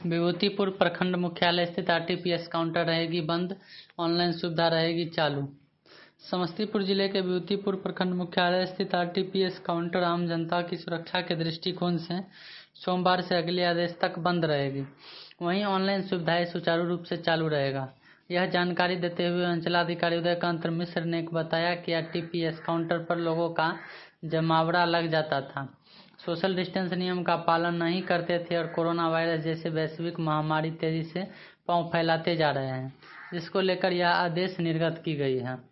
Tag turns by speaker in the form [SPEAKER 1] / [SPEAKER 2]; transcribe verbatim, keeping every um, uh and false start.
[SPEAKER 1] विभूतिपुर प्रखंड मुख्यालय स्थित आरटीपीएस काउंटर रहेगी बंद, ऑनलाइन सुविधा रहेगी चालू। समस्तीपुर जिले के विभूतिपुर प्रखंड मुख्यालय स्थित आरटीपीएस काउंटर आम जनता की सुरक्षा के दृष्टिकोण से सोमवार से अगले आदेश तक बंद रहेगी। वहीं ऑनलाइन सुविधाएं सुचारू रूप से चालू रहेगा। यह जानकारी देते हुए अंचलाधिकारी उदयकांत मिश्र ने बताया कि आरटीपीएस काउंटर पर लोगों का जमावड़ा लग जाता था, सोशल डिस्टेंस नियम का पालन नहीं करते थे और कोरोना वायरस जैसे वैश्विक महामारी तेजी से पांव फैलाते जा रहे हैं, जिसको लेकर यह आदेश निर्गत की गई है।